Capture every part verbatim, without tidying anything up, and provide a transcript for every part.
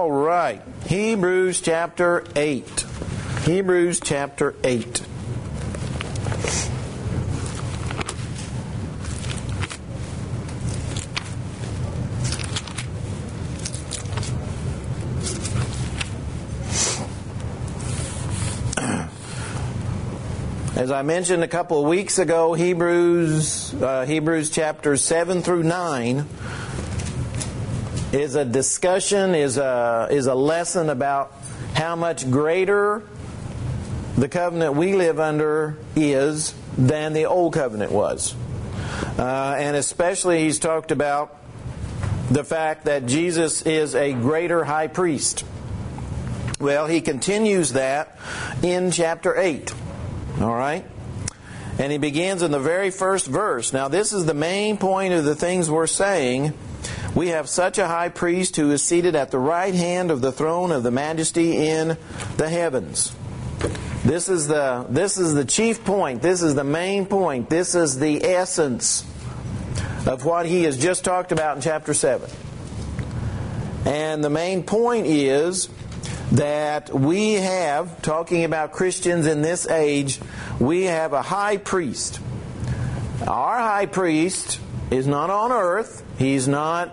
All right. Hebrews chapter eight. Hebrews chapter eight. As I mentioned a couple of weeks ago, Hebrews uh, Hebrews chapters seven through nine is a discussion, is a is a lesson about how much greater the covenant we live under is than the old covenant was. Uh, and especially he's talked about the fact that Jesus is a greater high priest. Well, he continues that in chapter eight. All right? And he begins in the very first verse. Now, this is the main point of the things we're saying. We have such a high priest who is seated at the right hand of the throne of the majesty in the heavens. This is the, this is the chief point. This is the main point. This is the essence of what he has just talked about in chapter seven. And the main point is that we have, talking about Christians in this age, we have a high priest. Our high priest is not on earth. He's not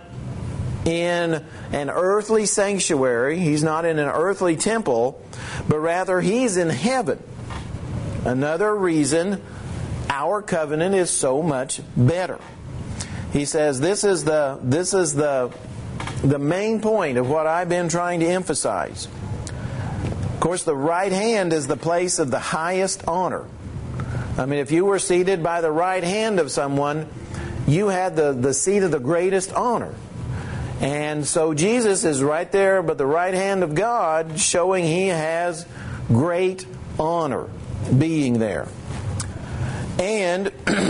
in an earthly sanctuary. He's not in an earthly temple, but rather he's in heaven. Another reason our covenant is so much better. He says this is the this is the the main point of what I've been trying to emphasize. Of course, the right hand is the place of the highest honor. I mean, if you were seated by the right hand of someone, you had the, the seat of the greatest honor. And so Jesus is right there by the right hand of God, showing He has great honor being there. And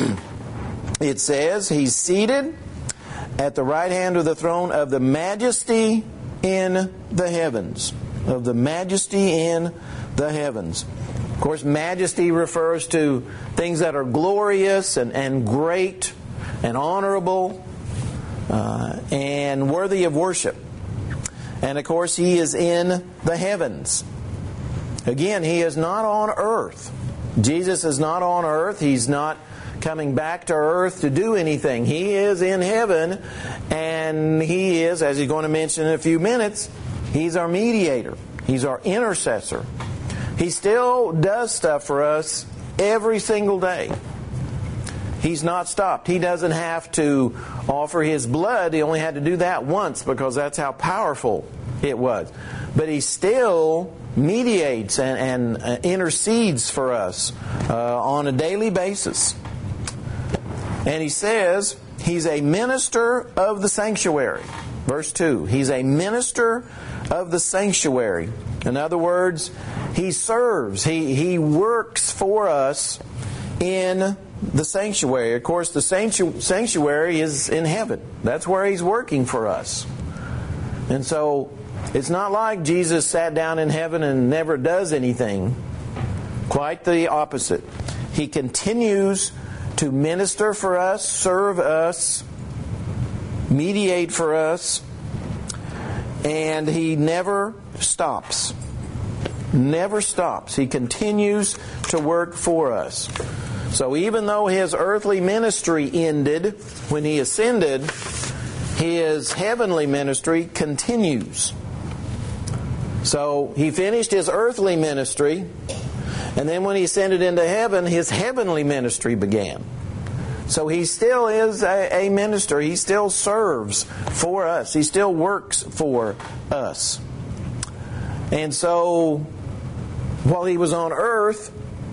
it says He's seated at the right hand of the throne of the majesty in the heavens. Of the majesty in the heavens. Of course, majesty refers to things that are glorious and, and great and honorable uh, and worthy of worship. And of course, He is in the heavens. Again, He is not on earth. Jesus is not on earth. He's not coming back to earth to do anything. He is in heaven, and He is, as He's going to mention in a few minutes, He's our mediator. He's our intercessor. He still does stuff for us every single day. He's not stopped. He doesn't have to offer His blood. He only had to do that once because that's how powerful it was. But He still mediates and, and intercedes for us uh, on a daily basis. And He says He's a minister of the sanctuary. Verse two, He's a minister of the sanctuary. In other words, He serves. He, he works for us in the sanctuary. Of course, the sanctuary is in heaven. That's where He's working for us. And so, it's not like Jesus sat down in heaven and never does anything. Quite the opposite. He continues to minister for us, serve us, mediate for us, and He never stops. Never stops. He continues to work for us. So even though His earthly ministry ended when He ascended, His heavenly ministry continues. So He finished His earthly ministry, and then when He ascended into heaven, His heavenly ministry began. So He still is a, a minister. He still serves for us. He still works for us. And so, while He was on earth,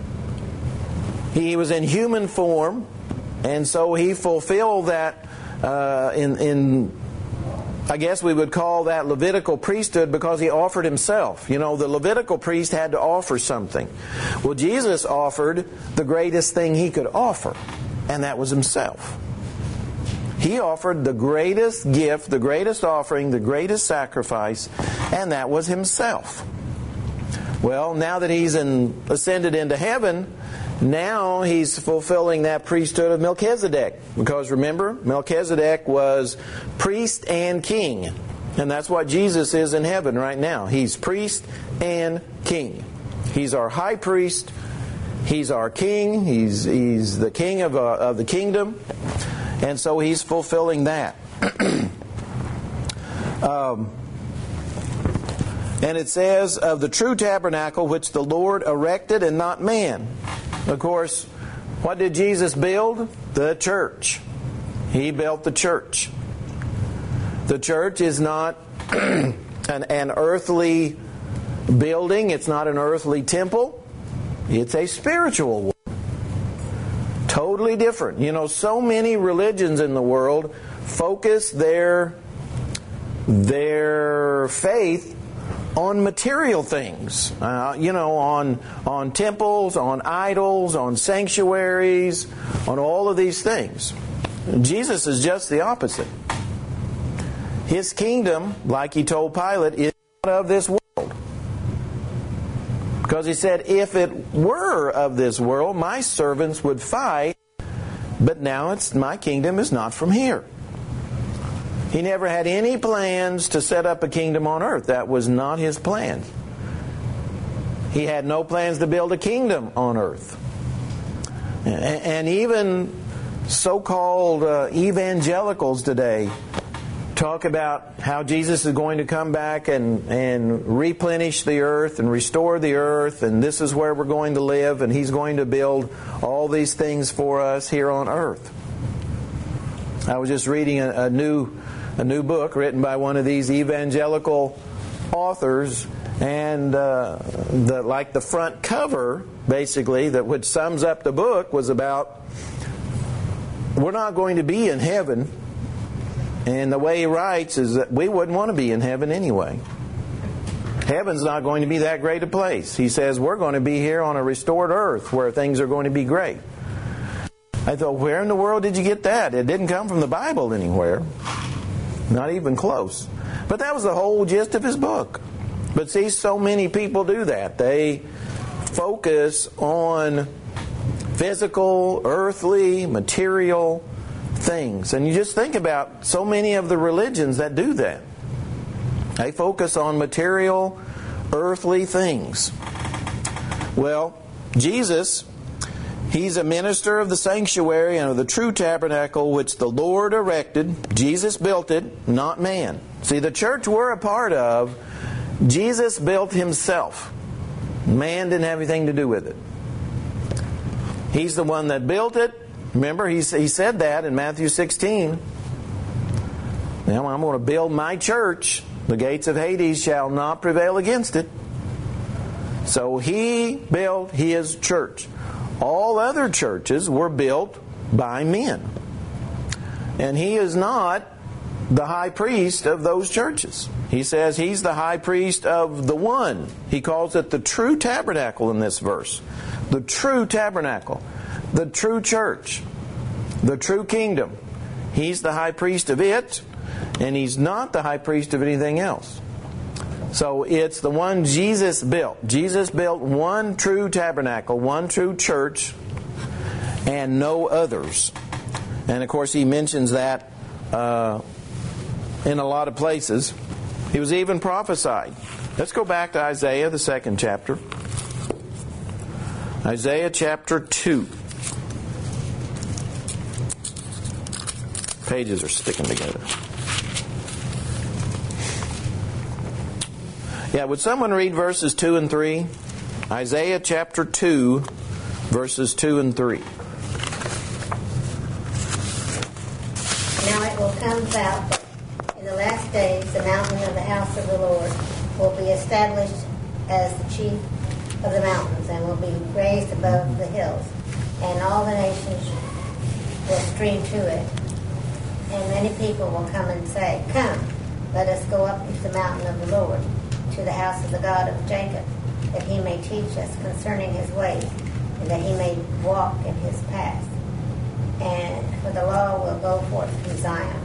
He was in human form, and so He fulfilled that uh, in, in, I guess we would call that Levitical priesthood, because He offered Himself. You know, the Levitical priest had to offer something. Well, Jesus offered the greatest thing He could offer, and that was Himself. He offered the greatest gift, the greatest offering, the greatest sacrifice, and that was Himself. Well, now that He's in, ascended into heaven, now He's fulfilling that priesthood of Melchizedek. Because remember, Melchizedek was priest and king. And that's what Jesus is in heaven right now. He's priest and king. He's our high priest. He's our king. He's he's the king of, uh, of the kingdom. And so he's fulfilling that. um, and it says, of the true tabernacle which the Lord erected and not man. Of course, what did Jesus build? The church. He built the church. The church is not an, an earthly building. It's not an earthly temple. It's a spiritual one. Totally different. You know, so many religions in the world focus their, their faith on material things. Uh, you know, on, on temples, on idols, on sanctuaries, on all of these things. Jesus is just the opposite. His kingdom, like he told Pilate, is not of this world. Because he said, if it were of this world, my servants would fight, but now it's my kingdom is not from here. He never had any plans to set up a kingdom on earth. That was not his plan. He had no plans to build a kingdom on earth. And even so-called uh, evangelicals today talk about how Jesus is going to come back and, and replenish the earth and restore the earth, and this is where we're going to live, and He's going to build all these things for us here on earth. I was just reading a, a new a new book written by one of these evangelical authors, and uh, the like the front cover, basically, that which sums up the book, was about we're not going to be in heaven. And the way he writes is that we wouldn't want to be in heaven anyway. Heaven's not going to be that great a place. He says we're going to be here on a restored earth where things are going to be great. I thought, where in the world did you get that? It didn't come from the Bible anywhere. Not even close. But that was the whole gist of his book. But see, so many people do that. They focus on physical, earthly, material things. And you just think about so many of the religions that do that. They focus on material, earthly things. Well, Jesus, He's a minister of the sanctuary and of the true tabernacle which the Lord erected. Jesus built it, not man. See, the church we're a part of, Jesus built Himself. Man didn't have anything to do with it. He's the one that built it. Remember, he, he said that in Matthew sixteen. Now, I'm going to build my church. The gates of Hades shall not prevail against it. So He built His church. All other churches were built by men. And He is not the high priest of those churches. He says He's the high priest of the one. He calls it the true tabernacle in this verse. The true tabernacle. The true church. The true kingdom. He's the high priest of it, and He's not the high priest of anything else. So it's the one Jesus built. Jesus built one true tabernacle, one true church, and no others. And of course He mentions that uh, in a lot of places. He was even prophesied. Let's go back to Isaiah, the second chapter. Isaiah chapter two. Pages are sticking together. Yeah, would someone read verses two and three? Isaiah chapter two, verses two and three. Now it will come about that in the last days the mountain of the house of the Lord will be established as the chief of the mountains and will be raised above the hills, and all the nations will stream to it. And many people will come and say, "Come, let us go up into the mountain of the Lord, to the house of the God of Jacob, that He may teach us concerning His ways, and that He may walk in His paths. And for the law will go forth from Zion."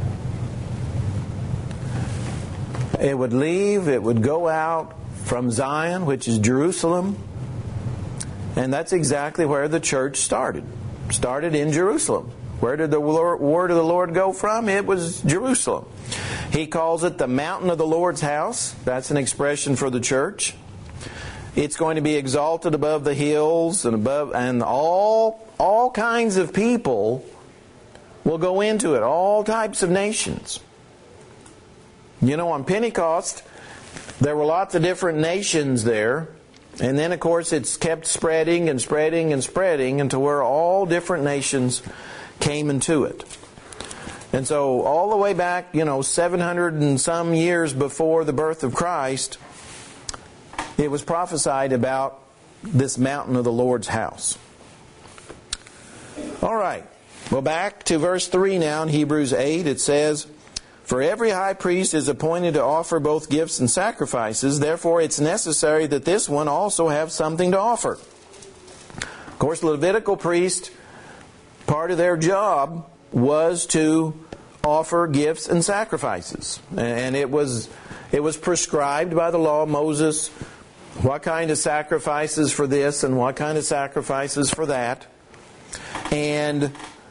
It would leave, it would go out from Zion, which is Jerusalem. And that's exactly where the church started. Started in Jerusalem. Where did the word of the Lord go from? It was Jerusalem. He calls it the mountain of the Lord's house. That's an expression for the church. It's going to be exalted above the hills and above, and all all kinds of people will go into it. All types of nations. You know, on Pentecost, there were lots of different nations there. And then, of course, it's kept spreading and spreading and spreading until where all different nations came into it. And so all the way back, you know, seven hundred and some years before the birth of Christ, it was prophesied about this mountain of the Lord's house. All right. Well, back to verse three now in Hebrews eight. It says, "For every high priest is appointed to offer both gifts and sacrifices. Therefore it's necessary that this one also have something to offer." Of course, Levitical priests, part of their job was to offer gifts and sacrifices. And it was it was prescribed by the law of Moses what kind of sacrifices for this and what kind of sacrifices for that. And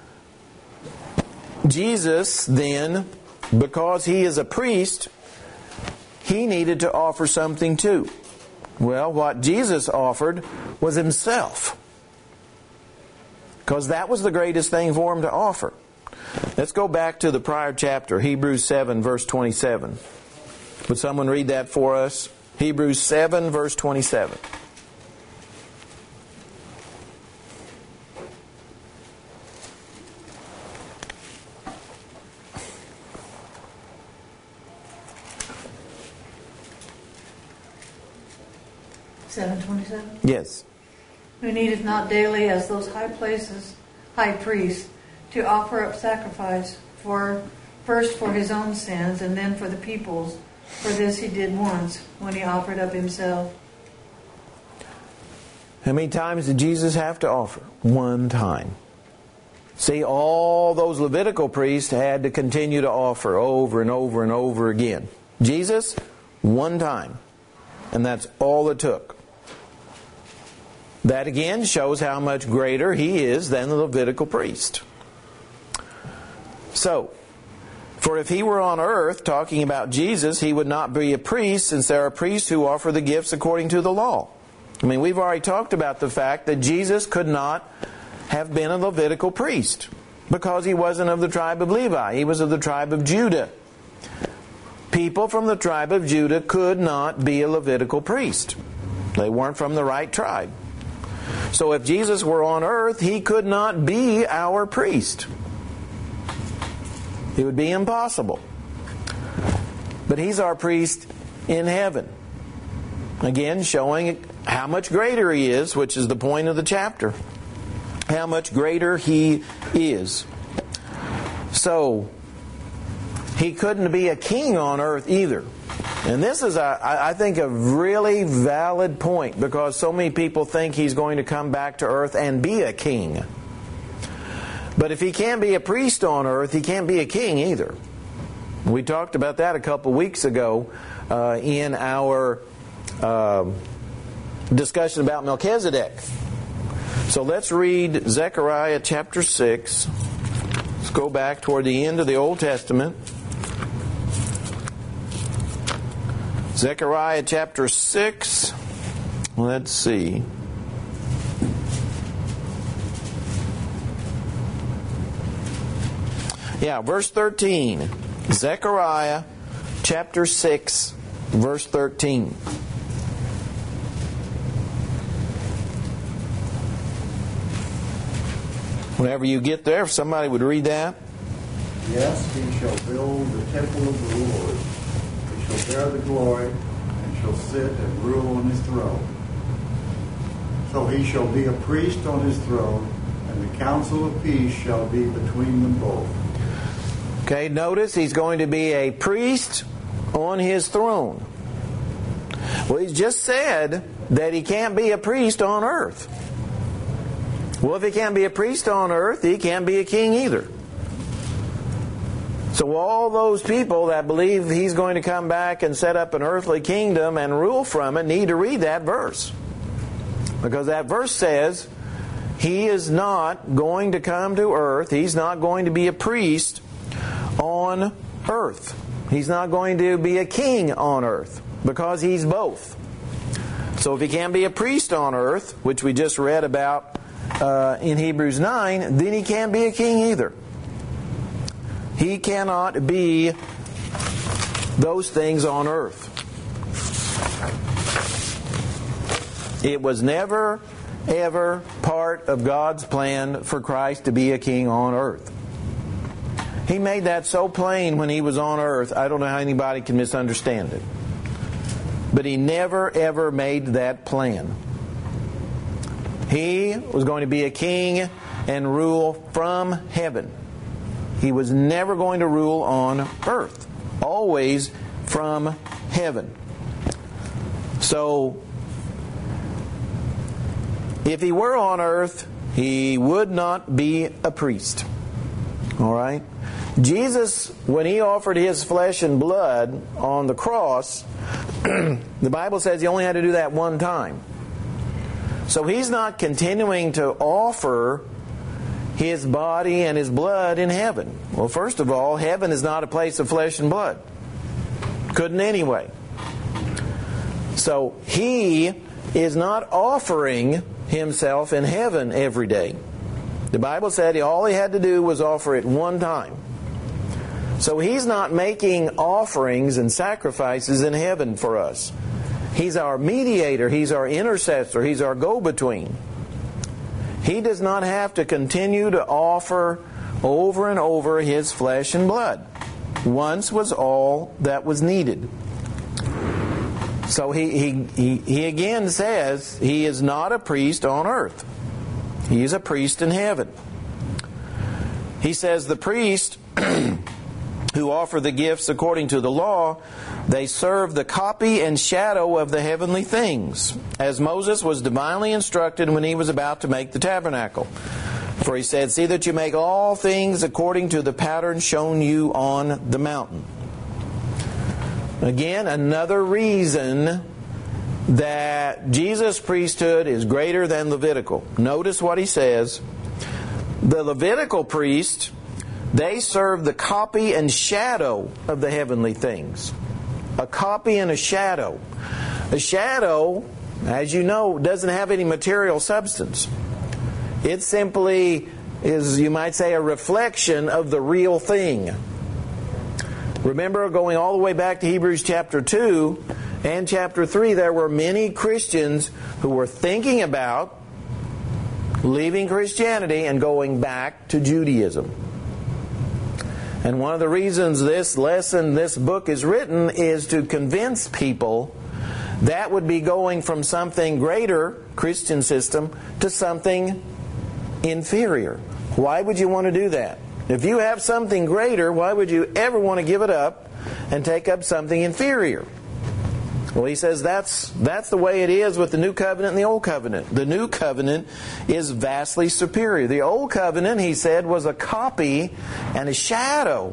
Jesus then, because He is a priest, He needed to offer something too. Well, what Jesus offered was Himself, because that was the greatest thing for Him to offer. Let's go back to the prior chapter, Hebrews seven, verse twenty-seven. Would someone read that for us? Hebrews seven, verse twenty-seven. seven twenty-seven? Yes. "Who needeth not daily as those high places, high priests, to offer up sacrifice, for first for his own sins, and then for the people's. For this he did once, when he offered up himself." How many times did Jesus have to offer? One time. See, all those Levitical priests had to continue to offer over and over and over again. Jesus, one time. And that's all it took. That again shows how much greater He is than the Levitical priest. So, for if He were on earth, talking about Jesus, He would not be a priest, since there are priests who offer the gifts according to the law. I mean, we've already talked about the fact that Jesus could not have been a Levitical priest, because He wasn't of the tribe of Levi. He was of the tribe of Judah. People from the tribe of Judah could not be a Levitical priest. They weren't from the right tribe. So if Jesus were on earth, He could not be our priest. It would be impossible. But He's our priest in heaven. Again, showing how much greater He is, which is the point of the chapter. How much greater He is. So, He couldn't be a king on earth either. And this is, a, I think, a really valid point, because so many people think He's going to come back to earth and be a king. But if He can't be a priest on earth, He can't be a king either. We talked about that a couple weeks ago uh, in our uh, discussion about Melchizedek. So let's read Zechariah chapter six. Let's go back toward the end of the Old Testament. Zechariah chapter six. Let's see. Yeah, verse thirteen. Zechariah chapter six, verse thirteen. Whenever you get there, if somebody would read that. "Yes, He shall build the temple of the Lord. He shall bear the glory, and shall sit and rule on His throne. So He shall be a priest on His throne, and the council of peace shall be between them both." Okay, notice He's going to be a priest on His throne. Well, He's just said that He can't be a priest on earth. Well, if He can't be a priest on earth, He can't be a king either. So all those people that believe He's going to come back and set up an earthly kingdom and rule from it need to read that verse. Because that verse says He is not going to come to earth. He's not going to be a priest on earth. He's not going to be a king on earth, because He's both. So if He can't be a priest on earth, which we just read about uh, in Hebrews nine, then He can't be a king either. He cannot be those things on earth. It was never, ever part of God's plan for Christ to be a king on earth. He made that so plain when He was on earth, I don't know how anybody can misunderstand it. But He never, ever made that plan. He was going to be a king and rule from heaven. He was never going to rule on earth. Always from heaven. So, if He were on earth, He would not be a priest. All right? Jesus, when He offered His flesh and blood on the cross, the Bible says He only had to do that one time. So He's not continuing to offer His body and His blood in heaven. Well, first of all, heaven is not a place of flesh and blood. Couldn't anyway. So He is not offering Himself in heaven every day. The Bible said all He had to do was offer it one time. So He's not making offerings and sacrifices in heaven for us. He's our mediator. He's our intercessor. He's our go-between. He does not have to continue to offer over and over His flesh and blood. Once was all that was needed. So he, he, he, he again says He is not a priest on earth. He is a priest in heaven. He says the priest who offer the gifts according to the law, they serve the copy and shadow of the heavenly things, as Moses was divinely instructed when he was about to make the tabernacle. For he said, "See that you make all things according to the pattern shown you on the mountain." Again, another reason that Jesus' priesthood is greater than Levitical. Notice what he says. The Levitical priest, they serve the copy and shadow of the heavenly things. A copy and a shadow. A shadow, as you know, doesn't have any material substance. It simply is, you might say, a reflection of the real thing. Remember, going all the way back to Hebrews chapter two and chapter three, there were many Christians who were thinking about leaving Christianity and going back to Judaism. And one of the reasons this lesson, this book is written is to convince people that would be going from something greater, Christian system, to something inferior. Why would you want to do that? If you have something greater, why would you ever want to give it up and take up something inferior? Well, he says that's that's the way it is with the New Covenant and the Old Covenant. The New Covenant is vastly superior. The Old Covenant, he said, was a copy and a shadow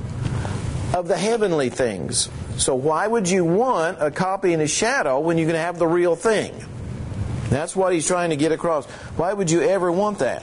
of the heavenly things. So why would you want a copy and a shadow when you can have the real thing? That's what he's trying to get across. Why would you ever want that?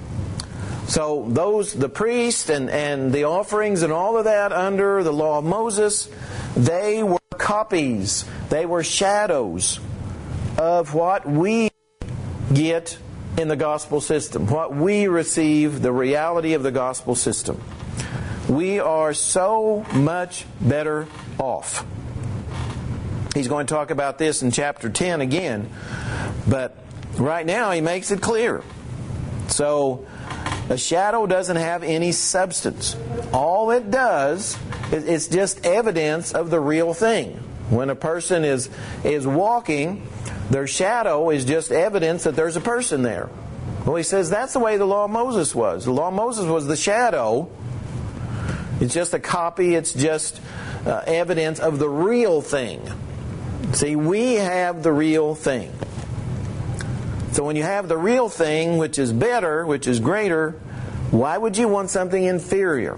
So those, the priest and, and the offerings and all of that under the law of Moses, they were copies. They were shadows of what we get in the gospel system, what we receive, the reality of the gospel system. We are so much better off. He's going to talk about this in chapter ten again, but right now he makes it clear. So a shadow doesn't have any substance. All it does is it's just evidence of the real thing. When a person is is walking, their shadow is just evidence that there's a person there. Well, he says that's the way the law of Moses was. The law of Moses was the shadow. It's just a copy. It's just uh, evidence of the real thing. See, we have the real thing. So when you have the real thing, which is better, which is greater, why would you want something inferior?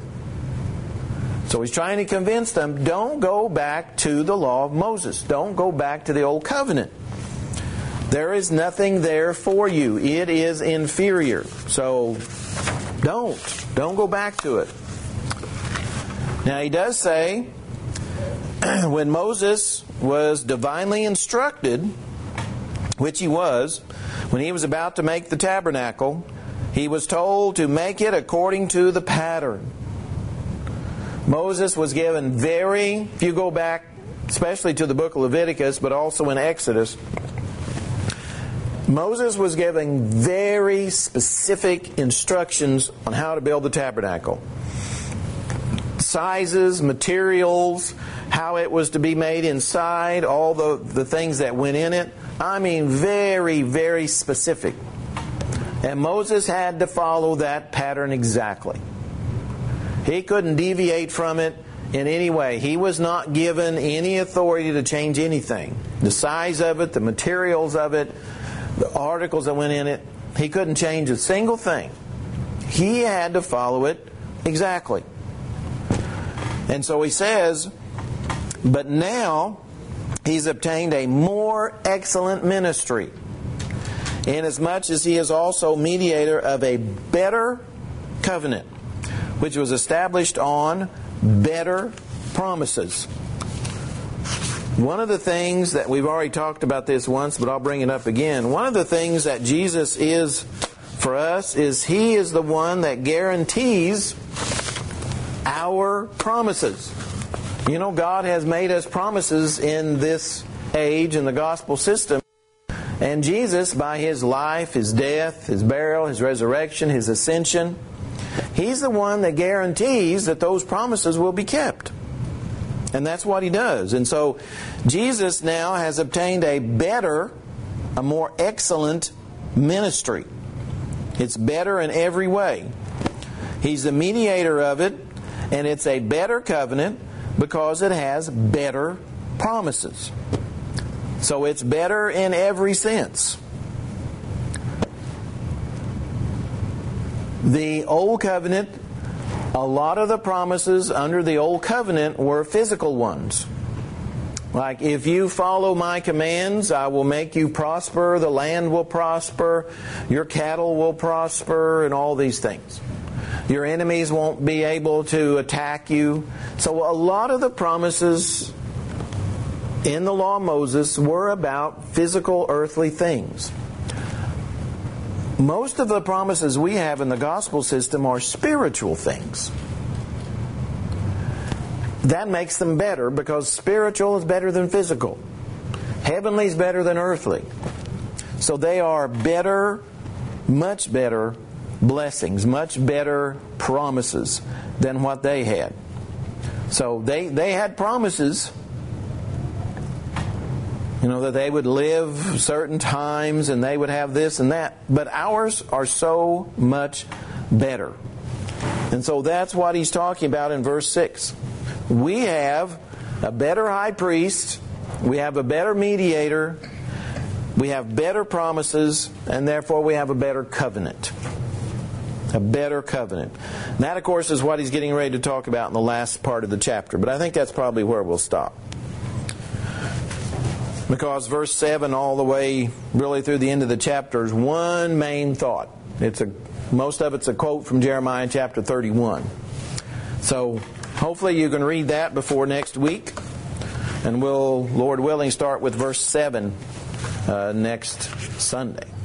So he's trying to convince them, don't go back to the law of Moses. Don't go back to the Old Covenant. There is nothing there for you. It is inferior. So don't. Don't go back to it. Now he does say, when Moses was divinely instructed, which he was, when he was about to make the tabernacle, he was told to make it according to the pattern. Moses was given very, if you go back, especially to the book of Leviticus, but also in Exodus, Moses was given very specific instructions on how to build the tabernacle. Sizes, materials, how it was to be made inside, all the, the things that went in it. I mean, very, very specific. And Moses had to follow that pattern exactly. He couldn't deviate from it in any way. He was not given any authority to change anything. The size of it, the materials of it, the articles that went in it, he couldn't change a single thing. He had to follow it exactly. And so he says, but now he's obtained a more excellent ministry, inasmuch as he is also mediator of a better covenant, which was established on better promises. One of the things that we've already talked about this once, but I'll bring it up again. One of the things that Jesus is for us is He is the one that guarantees our promises. You know, God has made us promises in this age, in the gospel system. And Jesus, by His life, His death, His burial, His resurrection, His ascension, He's the one that guarantees that those promises will be kept. And that's what He does. And so Jesus now has obtained a better, a more excellent ministry. It's better in every way. He's the mediator of it, and it's a better covenant because it has better promises. So it's better in every sense. The Old Covenant, a lot of the promises under the Old Covenant were physical ones. Like, if you follow my commands, I will make you prosper, the land will prosper, your cattle will prosper, and all these things. Your enemies won't be able to attack you. So a lot of the promises in the law of Moses were about physical, earthly things. Most of the promises we have in the gospel system are spiritual things. That makes them better because spiritual is better than physical. Heavenly is better than earthly. So they are better, much better blessings, much better promises than what they had. So they, they had promises, you know, that they would live certain times and they would have this and that. But ours are so much better. And so that's what he's talking about in verse six. We have a better high priest, we have a better mediator, we have better promises, and therefore we have a better covenant. A better covenant. And that, of course, is what he's getting ready to talk about in the last part of the chapter. But I think that's probably where we'll stop. Because verse seven all the way really through the end of the chapter is one main thought. It's a most of it's a quote from Jeremiah chapter thirty-one. So hopefully you can read that before next week. And we'll, Lord willing, start with verse seven uh, next Sunday.